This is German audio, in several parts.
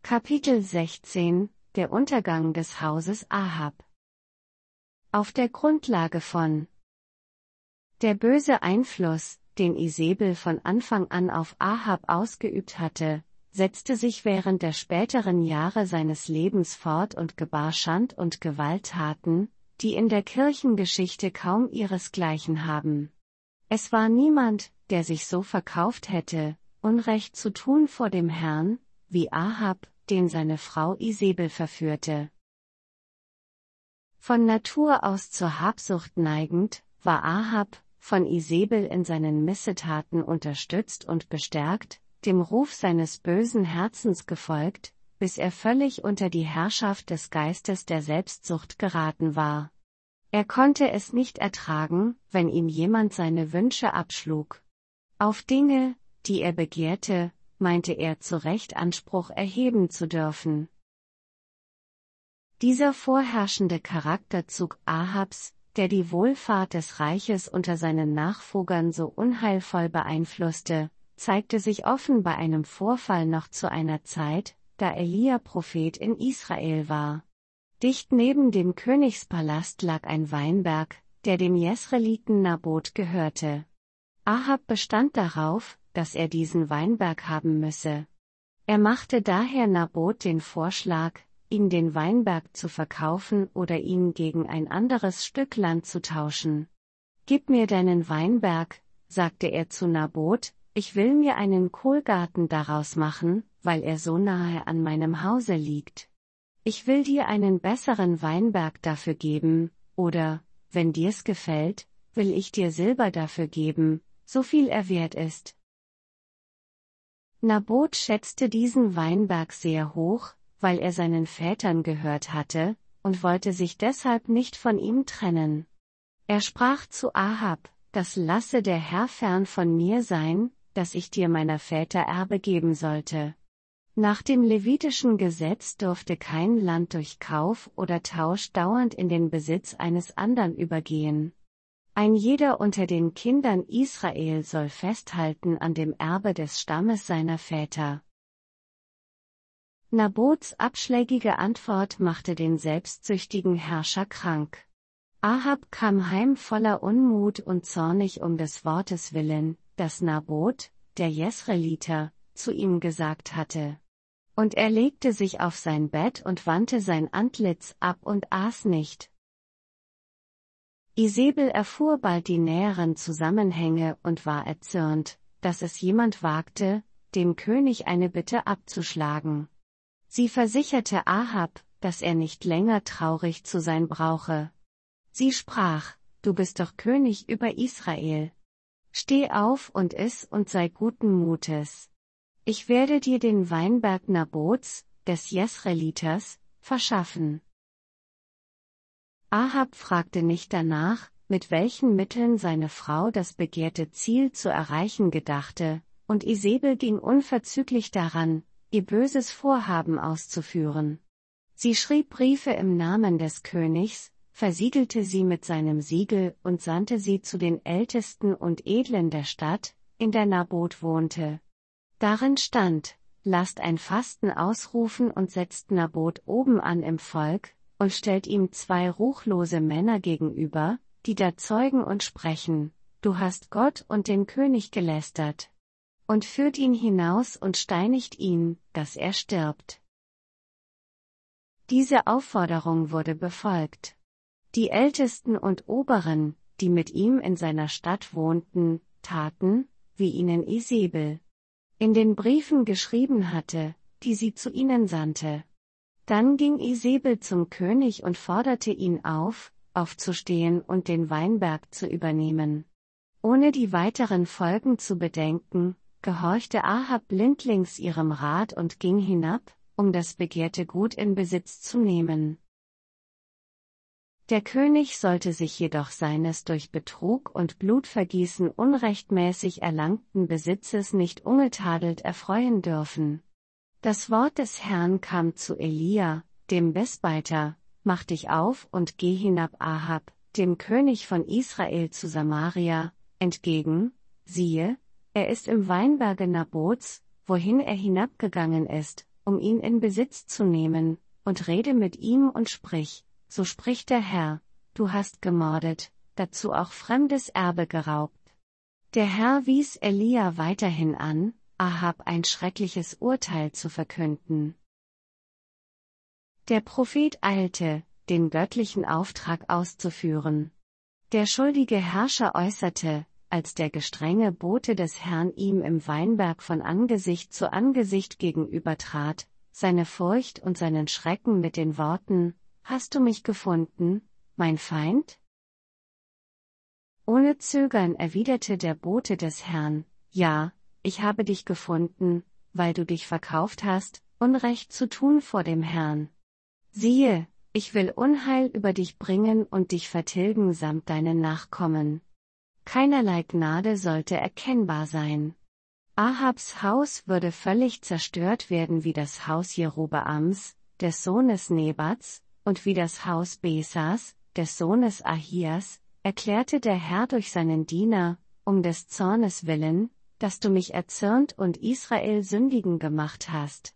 Kapitel 16 – Der Untergang des Hauses Ahab. Auf der Grundlage von der böse Einfluss, den Isebel von Anfang an auf Ahab ausgeübt hatte, setzte sich während der späteren Jahre seines Lebens fort und gebar Schand- und Gewalttaten, die in der Kirchengeschichte kaum ihresgleichen haben. Es war niemand, der sich so verkauft hätte, Unrecht zu tun vor dem Herrn, wie Ahab, den seine Frau Isebel verführte. Von Natur aus zur Habsucht neigend, war Ahab, von Isebel in seinen Missetaten unterstützt und bestärkt, dem Ruf seines bösen Herzens gefolgt, bis er völlig unter die Herrschaft des Geistes der Selbstsucht geraten war. Er konnte es nicht ertragen, wenn ihm jemand seine Wünsche abschlug. Auf Dinge, die er begehrte, meinte er zu Recht Anspruch erheben zu dürfen. Dieser vorherrschende Charakterzug Ahabs, der die Wohlfahrt des Reiches unter seinen Nachfolgern so unheilvoll beeinflusste, zeigte sich offen bei einem Vorfall noch zu einer Zeit, da Elia Prophet in Israel war. Dicht neben dem Königspalast lag ein Weinberg, der dem Jesreliten Nabot gehörte. Ahab bestand darauf, dass er diesen Weinberg haben müsse. Er machte daher Nabot den Vorschlag, ihm den Weinberg zu verkaufen oder ihn gegen ein anderes Stück Land zu tauschen. »Gib mir deinen Weinberg«, sagte er zu Nabot, »ich will mir einen Kohlgarten daraus machen, weil er so nahe an meinem Hause liegt. Ich will dir einen besseren Weinberg dafür geben, oder, wenn dir's gefällt, will ich dir Silber dafür geben, so viel er wert ist.« Nabot schätzte diesen Weinberg sehr hoch, weil er seinen Vätern gehört hatte, und wollte sich deshalb nicht von ihm trennen. Er sprach zu Ahab, »Das lasse der Herr fern von mir sein, dass ich dir meiner Väter Erbe geben sollte.« Nach dem levitischen Gesetz durfte kein Land durch Kauf oder Tausch dauernd in den Besitz eines andern übergehen. Ein jeder unter den Kindern Israel soll festhalten an dem Erbe des Stammes seiner Väter. Nabots abschlägige Antwort machte den selbstsüchtigen Herrscher krank. Ahab kam heim voller Unmut und zornig um des Wortes willen, das Nabot, der Jesreliter, zu ihm gesagt hatte. Und er legte sich auf sein Bett und wandte sein Antlitz ab und aß nicht. Isebel erfuhr bald die näheren Zusammenhänge und war erzürnt, dass es jemand wagte, dem König eine Bitte abzuschlagen. Sie versicherte Ahab, dass er nicht länger traurig zu sein brauche. Sie sprach, »Du bist doch König über Israel. Steh auf und iss und sei guten Mutes. Ich werde dir den Weinberg Nabots, des Jesreliters, verschaffen.« Ahab fragte nicht danach, mit welchen Mitteln seine Frau das begehrte Ziel zu erreichen gedachte, und Isebel ging unverzüglich daran, ihr böses Vorhaben auszuführen. Sie schrieb Briefe im Namen des Königs, versiegelte sie mit seinem Siegel und sandte sie zu den Ältesten und Edlen der Stadt, in der Nabot wohnte. Darin stand, lasst ein Fasten ausrufen und setzt Nabot oben an im Volk, und stellt ihm 2 ruchlose Männer gegenüber, die da zeugen und sprechen, du hast Gott und den König gelästert. Und führt ihn hinaus und steinigt ihn, dass er stirbt. Diese Aufforderung wurde befolgt. Die Ältesten und Oberen, die mit ihm in seiner Stadt wohnten, taten, wie ihnen Isebel in den Briefen geschrieben hatte, die sie zu ihnen sandte. Dann ging Isebel zum König und forderte ihn auf, aufzustehen und den Weinberg zu übernehmen. Ohne die weiteren Folgen zu bedenken, gehorchte Ahab blindlings ihrem Rat und ging hinab, um das begehrte Gut in Besitz zu nehmen. Der König sollte sich jedoch seines durch Betrug und Blutvergießen unrechtmäßig erlangten Besitzes nicht ungetadelt erfreuen dürfen. Das Wort des Herrn kam zu Elia, dem Besbeiter, mach dich auf und geh hinab Ahab, dem König von Israel zu Samaria, entgegen, siehe, er ist im Weinberge Nabots, wohin er hinabgegangen ist, um ihn in Besitz zu nehmen, und rede mit ihm und sprich, so spricht der Herr, du hast gemordet, dazu auch fremdes Erbe geraubt. Der Herr wies Elia weiterhin an, Ahab ein schreckliches Urteil zu verkünden. Der Prophet eilte, den göttlichen Auftrag auszuführen. Der schuldige Herrscher äußerte, als der gestrenge Bote des Herrn ihm im Weinberg von Angesicht zu Angesicht gegenübertrat, seine Furcht und seinen Schrecken mit den Worten, »Hast du mich gefunden, mein Feind?« Ohne Zögern erwiderte der Bote des Herrn, »Ja, ich habe dich gefunden, weil du dich verkauft hast, Unrecht zu tun vor dem Herrn. Siehe, ich will Unheil über dich bringen und dich vertilgen samt deinen Nachkommen. Keinerlei Gnade sollte erkennbar sein. Ahabs Haus würde völlig zerstört werden wie das Haus Jerobeams, des Sohnes Nebats, und wie das Haus Besas, des Sohnes Ahias, erklärte der Herr durch seinen Diener, um des Zornes willen, dass du mich erzürnt und Israel sündigen gemacht hast.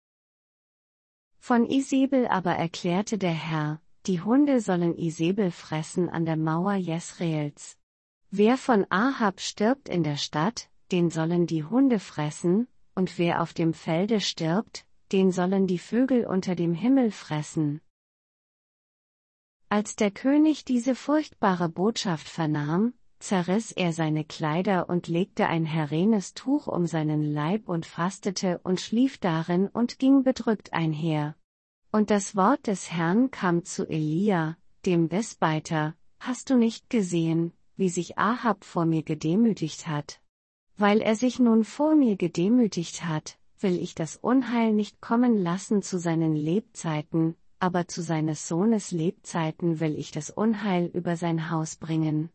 Von Isebel aber erklärte der Herr, die Hunde sollen Isebel fressen an der Mauer Jesreels. Wer von Ahab stirbt in der Stadt, den sollen die Hunde fressen, und wer auf dem Felde stirbt, den sollen die Vögel unter dem Himmel fressen. Als der König diese furchtbare Botschaft vernahm, zerriss er seine Kleider und legte ein herrenes Tuch um seinen Leib und fastete und schlief darin und ging bedrückt einher. Und das Wort des Herrn kam zu Elia, dem Besbeiter, hast du nicht gesehen, wie sich Ahab vor mir gedemütigt hat? Weil er sich nun vor mir gedemütigt hat, will ich das Unheil nicht kommen lassen zu seinen Lebzeiten, aber zu seines Sohnes Lebzeiten will ich das Unheil über sein Haus bringen.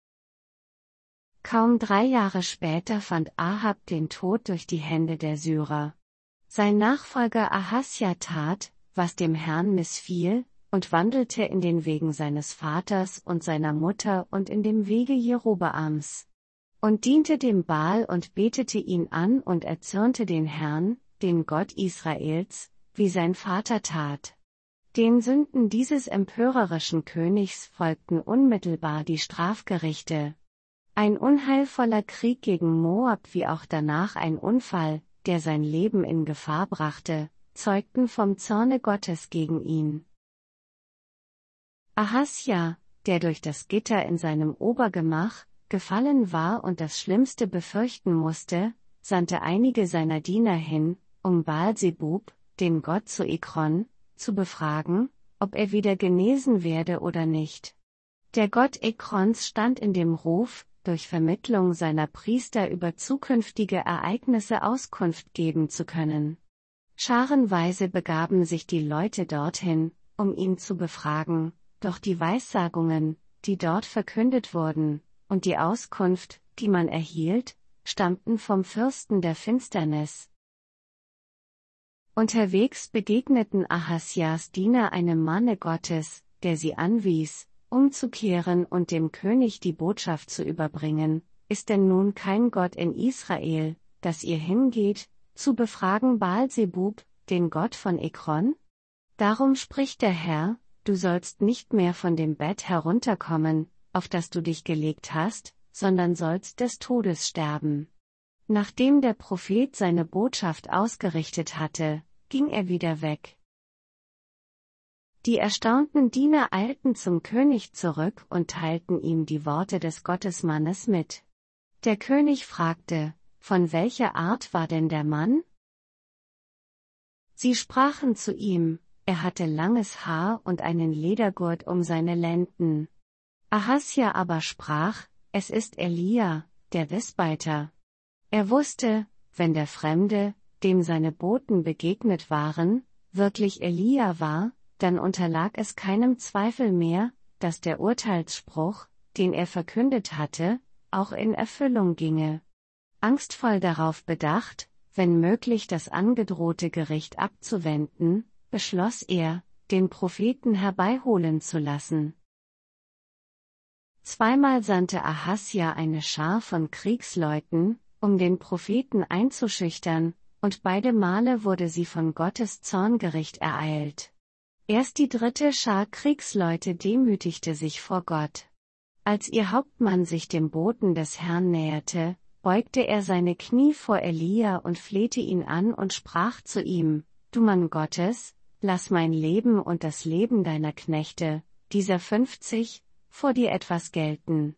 Kaum 3 Jahre später fand Ahab den Tod durch die Hände der Syrer. Sein Nachfolger Ahasja tat, was dem Herrn missfiel, und wandelte in den Wegen seines Vaters und seiner Mutter und in dem Wege Jerobeams. Und diente dem Baal und betete ihn an und erzürnte den Herrn, den Gott Israels, wie sein Vater tat. Den Sünden dieses empörerischen Königs folgten unmittelbar die Strafgerichte. Ein unheilvoller Krieg gegen Moab wie auch danach ein Unfall, der sein Leben in Gefahr brachte, zeugten vom Zorne Gottes gegen ihn. Ahasja, der durch das Gitter in seinem Obergemach gefallen war und das Schlimmste befürchten musste, sandte einige seiner Diener hin, um Baal-Zebub, den Gott zu Ekron, zu befragen, ob er wieder genesen werde oder nicht. Der Gott Ekrons stand in dem Ruf, durch Vermittlung seiner Priester über zukünftige Ereignisse Auskunft geben zu können. Scharenweise begaben sich die Leute dorthin, um ihn zu befragen, doch die Weissagungen, die dort verkündet wurden, und die Auskunft, die man erhielt, stammten vom Fürsten der Finsternis. Unterwegs begegneten Ahasjas Diener einem Manne Gottes, der sie anwies, umzukehren und dem König die Botschaft zu überbringen, ist denn nun kein Gott in Israel, dass ihr hingeht, zu befragen Baal-Zebub, den Gott von Ekron? Darum spricht der Herr, du sollst nicht mehr von dem Bett herunterkommen, auf das du dich gelegt hast, sondern sollst des Todes sterben. Nachdem der Prophet seine Botschaft ausgerichtet hatte, ging er wieder weg. Die erstaunten Diener eilten zum König zurück und teilten ihm die Worte des Gottesmannes mit. Der König fragte, von welcher Art war denn der Mann? Sie sprachen zu ihm, er hatte langes Haar und einen Ledergurt um seine Lenden. Ahasja aber sprach, es ist Elia, der Besbeiter. Er wusste, wenn der Fremde, dem seine Boten begegnet waren, wirklich Elia war, dann unterlag es keinem Zweifel mehr, dass der Urteilsspruch, den er verkündet hatte, auch in Erfüllung ginge. Angstvoll darauf bedacht, wenn möglich das angedrohte Gericht abzuwenden, beschloss er, den Propheten herbeiholen zu lassen. Zweimal sandte Ahasja eine Schar von Kriegsleuten, um den Propheten einzuschüchtern, und beide Male wurde sie von Gottes Zorngericht ereilt. Erst die dritte Schar Kriegsleute demütigte sich vor Gott. Als ihr Hauptmann sich dem Boten des Herrn näherte, beugte er seine Knie vor Elia und flehte ihn an und sprach zu ihm: Du Mann Gottes, lass mein Leben und das Leben deiner Knechte, dieser 50, vor dir etwas gelten.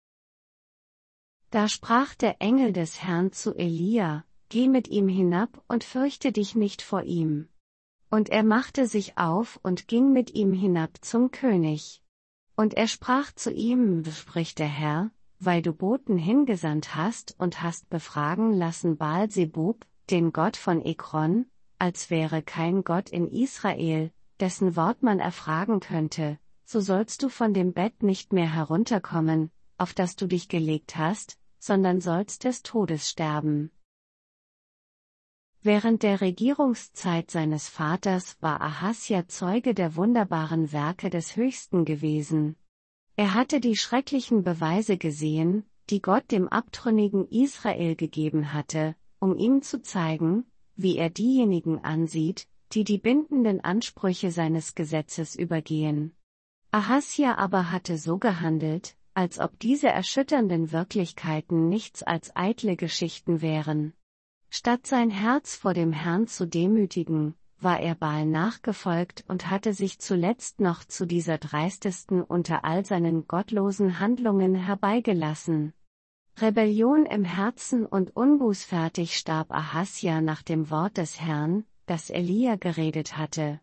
Da sprach der Engel des Herrn zu Elia: Geh mit ihm hinab und fürchte dich nicht vor ihm. Und er machte sich auf und ging mit ihm hinab zum König. Und er sprach zu ihm: Spricht der Herr, weil du Boten hingesandt hast und hast befragen lassen Baal-Zebub, den Gott von Ekron, als wäre kein Gott in Israel, dessen Wort man erfragen könnte, so sollst du von dem Bett nicht mehr herunterkommen, auf das du dich gelegt hast, sondern sollst des Todes sterben. Während der Regierungszeit seines Vaters war Ahasja Zeuge der wunderbaren Werke des Höchsten gewesen. Er hatte die schrecklichen Beweise gesehen, die Gott dem abtrünnigen Israel gegeben hatte, um ihm zu zeigen, wie er diejenigen ansieht, die die bindenden Ansprüche seines Gesetzes übergehen. Ahasja aber hatte so gehandelt, als ob diese erschütternden Wirklichkeiten nichts als eitle Geschichten wären. Statt sein Herz vor dem Herrn zu demütigen, war er Baal nachgefolgt und hatte sich zuletzt noch zu dieser dreistesten unter all seinen gottlosen Handlungen herbeigelassen. Rebellion im Herzen und unbußfertig starb Ahasja nach dem Wort des Herrn, das Elia geredet hatte.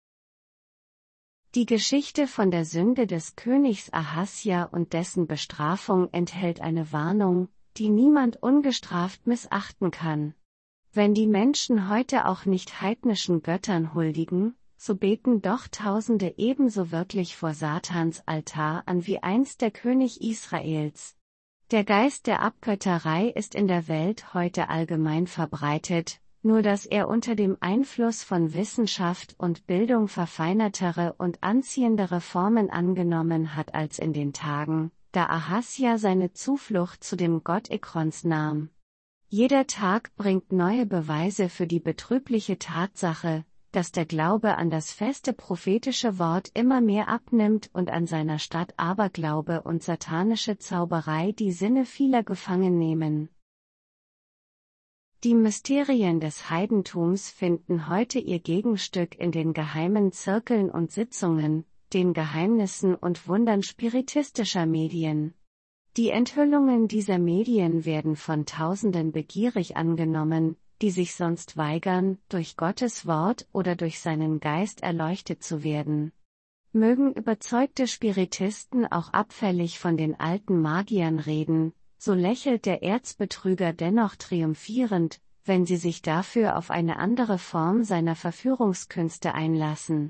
Die Geschichte von der Sünde des Königs Ahasja und dessen Bestrafung enthält eine Warnung, die niemand ungestraft missachten kann. Wenn die Menschen heute auch nicht heidnischen Göttern huldigen, so beten doch Tausende ebenso wirklich vor Satans Altar an wie einst der König Israels. Der Geist der Abgötterei ist in der Welt heute allgemein verbreitet, nur dass er unter dem Einfluss von Wissenschaft und Bildung verfeinertere und anziehendere Formen angenommen hat als in den Tagen, da Ahasja seine Zuflucht zu dem Gott Ekrons nahm. Jeder Tag bringt neue Beweise für die betrübliche Tatsache, dass der Glaube an das feste prophetische Wort immer mehr abnimmt und an seiner Stadt Aberglaube und satanische Zauberei die Sinne vieler gefangen nehmen. Die Mysterien des Heidentums finden heute ihr Gegenstück in den geheimen Zirkeln und Sitzungen, den Geheimnissen und Wundern spiritistischer Medien. Die Enthüllungen dieser Medien werden von Tausenden begierig angenommen, die sich sonst weigern, durch Gottes Wort oder durch seinen Geist erleuchtet zu werden. Mögen überzeugte Spiritisten auch abfällig von den alten Magiern reden, so lächelt der Erzbetrüger dennoch triumphierend, wenn sie sich dafür auf eine andere Form seiner Verführungskünste einlassen.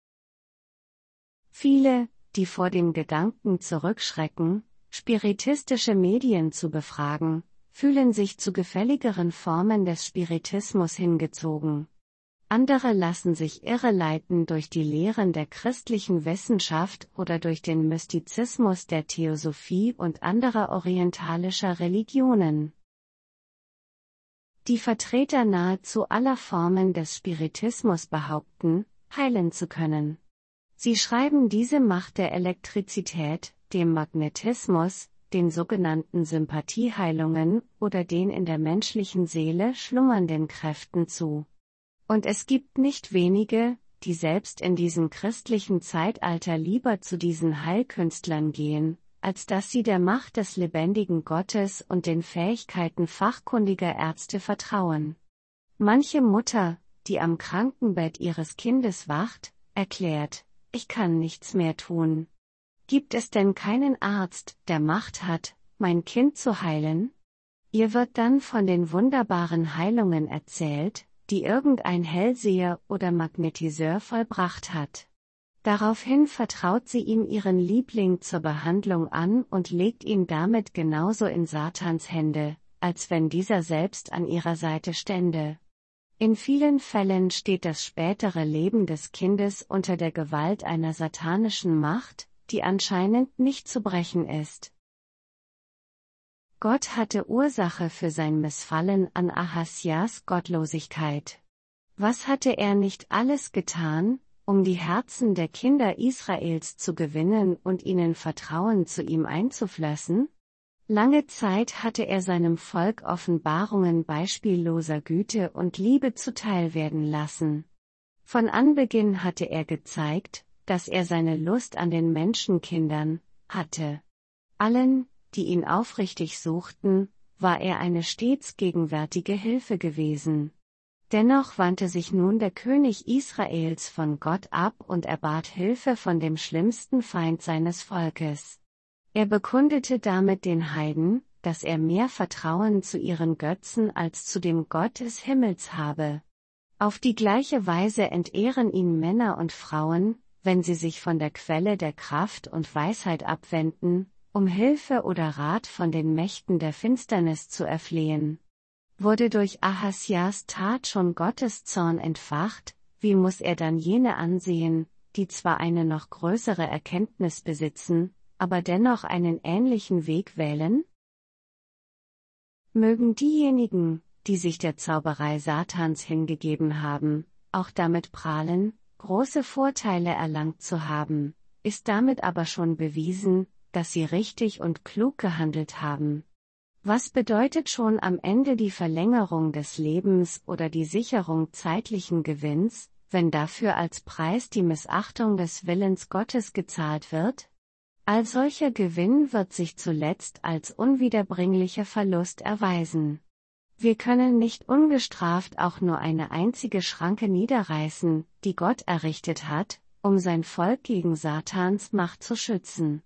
Viele, die vor dem Gedanken zurückschrecken, spiritistische Medien zu befragen, fühlen sich zu gefälligeren Formen des Spiritismus hingezogen. Andere lassen sich irreleiten durch die Lehren der christlichen Wissenschaft oder durch den Mystizismus der Theosophie und anderer orientalischer Religionen. Die Vertreter nahezu aller Formen des Spiritismus behaupten, heilen zu können. Sie schreiben diese Macht der Elektrizität, dem Magnetismus, den sogenannten Sympathieheilungen oder den in der menschlichen Seele schlummernden Kräften zu. Und es gibt nicht wenige, die selbst in diesem christlichen Zeitalter lieber zu diesen Heilkünstlern gehen, als dass sie der Macht des lebendigen Gottes und den Fähigkeiten fachkundiger Ärzte vertrauen. Manche Mutter, die am Krankenbett ihres Kindes wacht, erklärt: Ich kann nichts mehr tun. Gibt es denn keinen Arzt, der Macht hat, mein Kind zu heilen? Ihr wird dann von den wunderbaren Heilungen erzählt, die irgendein Hellseher oder Magnetiseur vollbracht hat. Daraufhin vertraut sie ihm ihren Liebling zur Behandlung an und legt ihn damit genauso in Satans Hände, als wenn dieser selbst an ihrer Seite stände. In vielen Fällen steht das spätere Leben des Kindes unter der Gewalt einer satanischen Macht, die anscheinend nicht zu brechen ist. Gott hatte Ursache für sein Missfallen an Ahasjas Gottlosigkeit. Was hatte er nicht alles getan, um die Herzen der Kinder Israels zu gewinnen und ihnen Vertrauen zu ihm einzuflößen? Lange Zeit hatte er seinem Volk Offenbarungen beispielloser Güte und Liebe zuteil werden lassen. Von Anbeginn hatte er gezeigt, dass er seine Lust an den Menschenkindern hatte. Allen, die ihn aufrichtig suchten, war er eine stets gegenwärtige Hilfe gewesen. Dennoch wandte sich nun der König Israels von Gott ab und erbat Hilfe von dem schlimmsten Feind seines Volkes. Er bekundete damit den Heiden, dass er mehr Vertrauen zu ihren Götzen als zu dem Gott des Himmels habe. Auf die gleiche Weise entehren ihn Männer und Frauen, wenn sie sich von der Quelle der Kraft und Weisheit abwenden, um Hilfe oder Rat von den Mächten der Finsternis zu erflehen. Wurde durch Ahasjas Tat schon Gottes Zorn entfacht, wie muss er dann jene ansehen, die zwar eine noch größere Erkenntnis besitzen, aber dennoch einen ähnlichen Weg wählen? Mögen diejenigen, die sich der Zauberei Satans hingegeben haben, auch damit prahlen, große Vorteile erlangt zu haben, ist damit aber schon bewiesen, dass sie richtig und klug gehandelt haben. Was bedeutet schon am Ende die Verlängerung des Lebens oder die Sicherung zeitlichen Gewinns, wenn dafür als Preis die Missachtung des Willens Gottes gezahlt wird? All solcher Gewinn wird sich zuletzt als unwiederbringlicher Verlust erweisen. Wir können nicht ungestraft auch nur eine einzige Schranke niederreißen, die Gott errichtet hat, um sein Volk gegen Satans Macht zu schützen.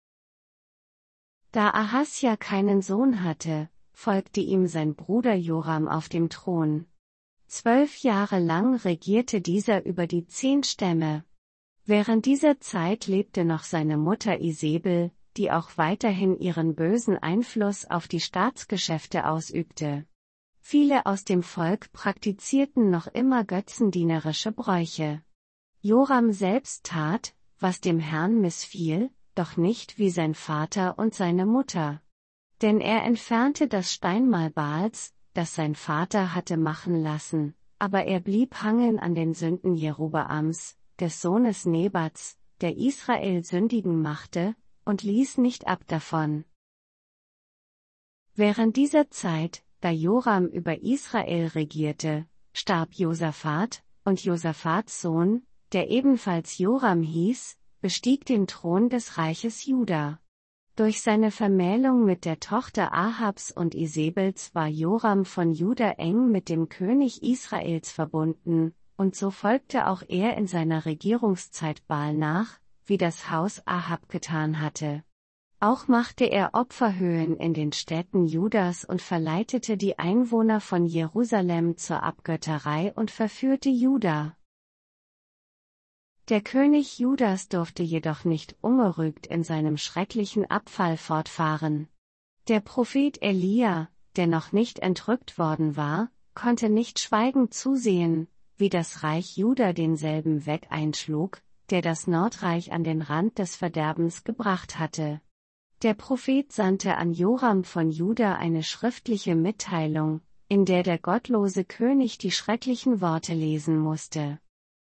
Da Ahasja keinen Sohn hatte, folgte ihm sein Bruder Joram auf dem Thron. 12 Jahre lang regierte dieser über die 10 Stämme. Während dieser Zeit lebte noch seine Mutter Isebel, die auch weiterhin ihren bösen Einfluss auf die Staatsgeschäfte ausübte. Viele aus dem Volk praktizierten noch immer götzendienerische Bräuche. Joram selbst tat, was dem Herrn missfiel, doch nicht wie sein Vater und seine Mutter. Denn er entfernte das Steinmal Baals, das sein Vater hatte machen lassen, aber er blieb hangen an den Sünden Jerobeams, des Sohnes Nebats, der Israel sündigen machte, und ließ nicht ab davon. Während dieser Zeit, da Joram über Israel regierte, starb Josaphat, und Josaphats Sohn, der ebenfalls Joram hieß, bestieg den Thron des Reiches Juda. Durch seine Vermählung mit der Tochter Ahabs und Isebels war Joram von Juda eng mit dem König Israels verbunden, und so folgte auch er in seiner Regierungszeit Baal nach, wie das Haus Ahab getan hatte. Auch machte er Opferhöhen in den Städten Judas und verleitete die Einwohner von Jerusalem zur Abgötterei und verführte Juda. Der König Judas durfte jedoch nicht ungerügt in seinem schrecklichen Abfall fortfahren. Der Prophet Elia, der noch nicht entrückt worden war, konnte nicht schweigend zusehen, wie das Reich Juda denselben Weg einschlug, der das Nordreich an den Rand des Verderbens gebracht hatte. Der Prophet sandte an Joram von Juda eine schriftliche Mitteilung, in der der gottlose König die schrecklichen Worte lesen musste.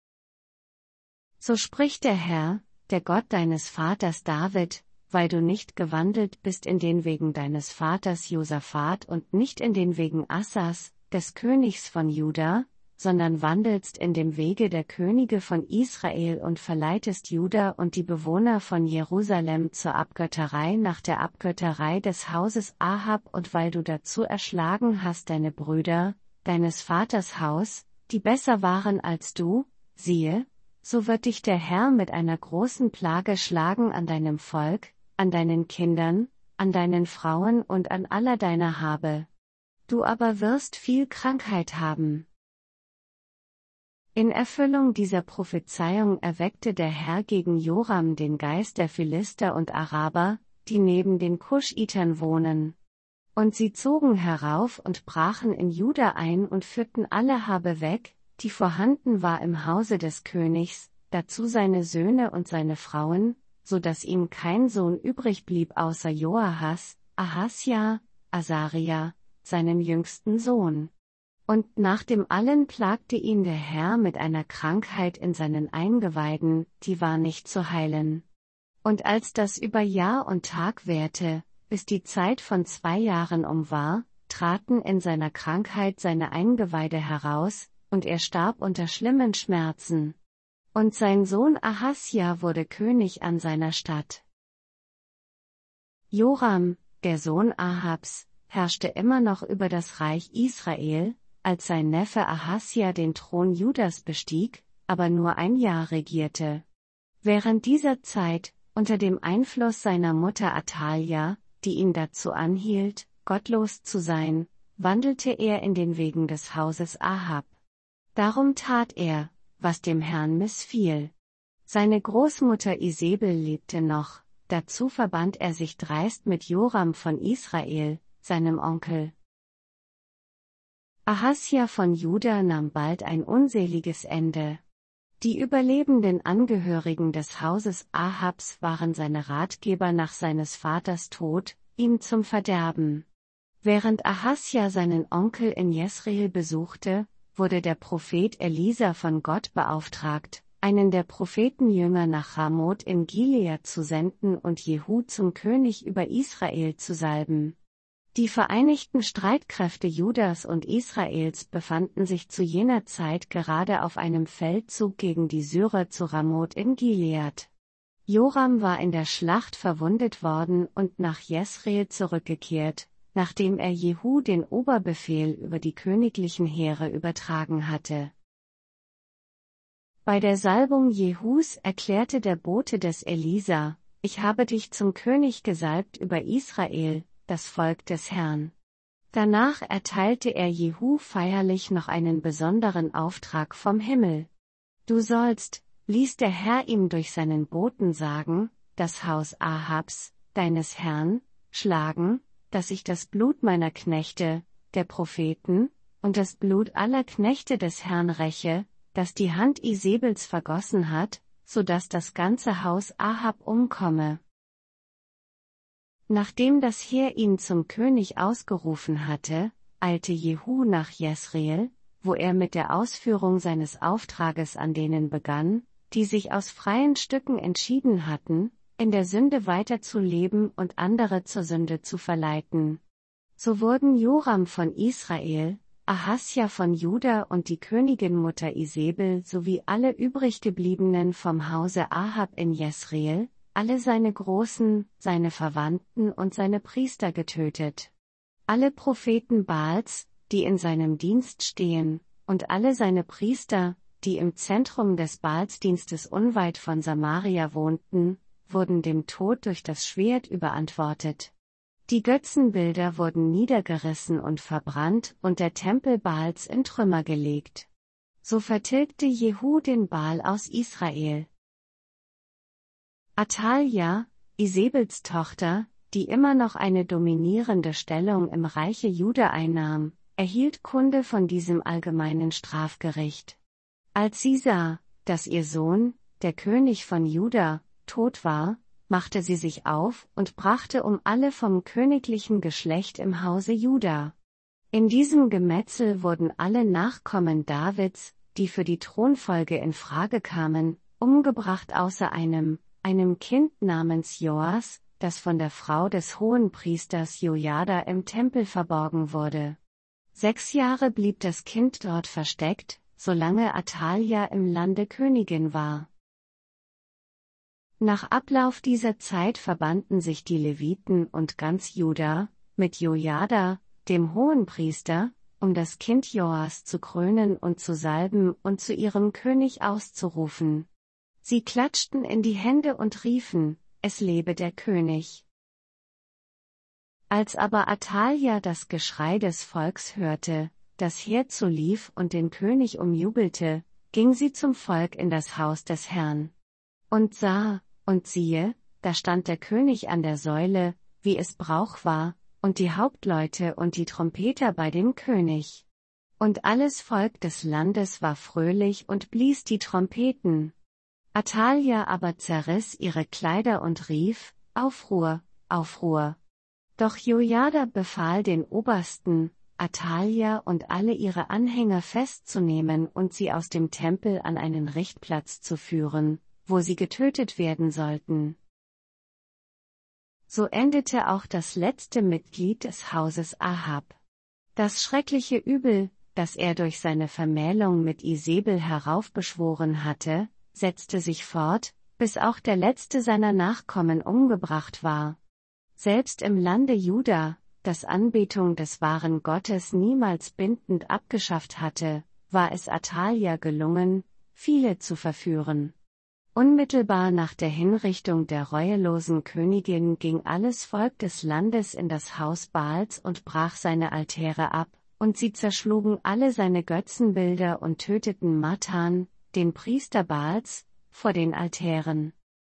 So spricht der Herr, der Gott deines Vaters David, weil du nicht gewandelt bist in den Wegen deines Vaters Josaphat und nicht in den Wegen Assas, des Königs von Juda, sondern wandelst in dem Wege der Könige von Israel und verleitest Juda und die Bewohner von Jerusalem zur Abgötterei nach der Abgötterei des Hauses Ahab und weil du dazu erschlagen hast deine Brüder, deines Vaters Haus, die besser waren als du, siehe, so wird dich der Herr mit einer großen Plage schlagen an deinem Volk, an deinen Kindern, an deinen Frauen und an aller deiner Habe. Du aber wirst viel Krankheit haben. In Erfüllung dieser Prophezeiung erweckte der Herr gegen Joram den Geist der Philister und Araber, die neben den Kuschitern wohnen. Und sie zogen herauf und brachen in Juda ein und führten alle Habe weg, die vorhanden war im Hause des Königs, dazu seine Söhne und seine Frauen, so dass ihm kein Sohn übrig blieb außer Joahas, Ahasja, Asaria, seinem jüngsten Sohn. Und nach dem allen plagte ihn der Herr mit einer Krankheit in seinen Eingeweiden, die war nicht zu heilen. Und als das über Jahr und Tag währte, bis die Zeit von 2 Jahren war, traten in seiner Krankheit seine Eingeweide heraus, und er starb unter schlimmen Schmerzen. Und sein Sohn Ahasja wurde König an seiner Statt. Joram, der Sohn Ahabs, herrschte immer noch über das Reich Israel, als sein Neffe Ahasja den Thron Judas bestieg, aber nur 1 Jahr regierte. Während dieser Zeit, unter dem Einfluss seiner Mutter Athalja, die ihn dazu anhielt, gottlos zu sein, wandelte er in den Wegen des Hauses Ahab. Darum tat er, was dem Herrn missfiel. Seine Großmutter Isebel lebte noch, dazu verband er sich dreist mit Joram von Israel, seinem Onkel. Ahasja von Juda nahm bald ein unseliges Ende. Die überlebenden Angehörigen des Hauses Ahabs waren seine Ratgeber nach seines Vaters Tod, ihm zum Verderben. Während Ahasja seinen Onkel in Jesreel besuchte, wurde der Prophet Elisa von Gott beauftragt, einen der Prophetenjünger nach Ramoth in Gilead zu senden und Jehu zum König über Israel zu salben. Die vereinigten Streitkräfte Judas und Israels befanden sich zu jener Zeit gerade auf einem Feldzug gegen die Syrer zu Ramoth in Gilead. Joram war in der Schlacht verwundet worden und nach Jesreel zurückgekehrt, nachdem er Jehu den Oberbefehl über die königlichen Heere übertragen hatte. Bei der Salbung Jehus erklärte der Bote des Elisa: Ich habe dich zum König gesalbt über Israel, das Volk des Herrn. Danach erteilte er Jehu feierlich noch einen besonderen Auftrag vom Himmel. Du sollst, ließ der Herr ihm durch seinen Boten sagen, das Haus Ahabs, deines Herrn, schlagen, dass ich das Blut meiner Knechte, der Propheten, und das Blut aller Knechte des Herrn räche, das die Hand Isebels vergossen hat, so dass das ganze Haus Ahab umkomme. Nachdem das Heer ihn zum König ausgerufen hatte, eilte Jehu nach Jesreel, wo er mit der Ausführung seines Auftrages an denen begann, die sich aus freien Stücken entschieden hatten, in der Sünde weiterzuleben und andere zur Sünde zu verleiten. So wurden Joram von Israel, Ahasja von Juda und die Königinmutter Isebel sowie alle übriggebliebenen vom Hause Ahab in Jesreel, alle seine Großen, seine Verwandten und seine Priester getötet. Alle Propheten Baals, die in seinem Dienst stehen, und alle seine Priester, die im Zentrum des Baalsdienstes unweit von Samaria wohnten, wurden dem Tod durch das Schwert überantwortet. Die Götzenbilder wurden niedergerissen und verbrannt und der Tempel Baals in Trümmer gelegt. So vertilgte Jehu den Baal aus Israel. Athalja, Isebels Tochter, die immer noch eine dominierende Stellung im Reiche Juda einnahm, erhielt Kunde von diesem allgemeinen Strafgericht. Als sie sah, dass ihr Sohn, der König von Juda, tot war, machte sie sich auf und brachte um alle vom königlichen Geschlecht im Hause Juda. In diesem Gemetzel wurden alle Nachkommen Davids, die für die Thronfolge in Frage kamen, umgebracht außer einem Kind namens Joas, das von der Frau des Hohenpriesters Jojada im Tempel verborgen wurde. 6 Jahre blieb das Kind dort versteckt, solange Athalja im Lande Königin war. Nach Ablauf dieser Zeit verbanden sich die Leviten und ganz Juda, mit Jojada, dem Hohenpriester, um das Kind Joas zu krönen und zu salben und zu ihrem König auszurufen. Sie klatschten in die Hände und riefen: Es lebe der König. Als aber Athalja das Geschrei des Volks hörte, das herzu lief und den König umjubelte, ging sie zum Volk in das Haus des Herrn. Und sah, und siehe, da stand der König an der Säule, wie es Brauch war, und die Hauptleute und die Trompeter bei dem König. Und alles Volk des Landes war fröhlich und blies die Trompeten. Athalja aber zerriss ihre Kleider und rief: Aufruhr, Aufruhr! Doch Jojada befahl den Obersten, Athalja und alle ihre Anhänger festzunehmen und sie aus dem Tempel an einen Richtplatz zu führen, wo sie getötet werden sollten. So endete auch das letzte Mitglied des Hauses Ahab. Das schreckliche Übel, das er durch seine Vermählung mit Isebel heraufbeschworen hatte, setzte sich fort, bis auch der letzte seiner Nachkommen umgebracht war. Selbst im Lande Juda, das Anbetung des wahren Gottes niemals bindend abgeschafft hatte, war es Athalja gelungen, viele zu verführen. Unmittelbar nach der Hinrichtung der reuelosen Königin ging alles Volk des Landes in das Haus Baals und brach seine Altäre ab, und sie zerschlugen alle seine Götzenbilder und töteten Matan, den Priester Baals, vor den Altären.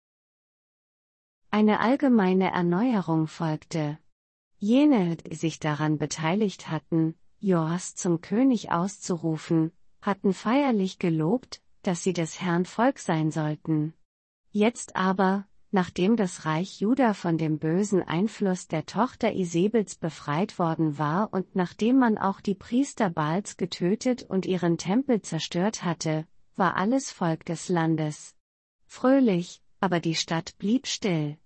Eine allgemeine Erneuerung folgte. Jene, die sich daran beteiligt hatten, Joas zum König auszurufen, hatten feierlich gelobt, dass sie des Herrn Volk sein sollten. Jetzt aber, nachdem das Reich Juda von dem bösen Einfluss der Tochter Isebels befreit worden war und nachdem man auch die Priester Baals getötet und ihren Tempel zerstört hatte, war alles Volk des Landes fröhlich, aber die Stadt blieb still.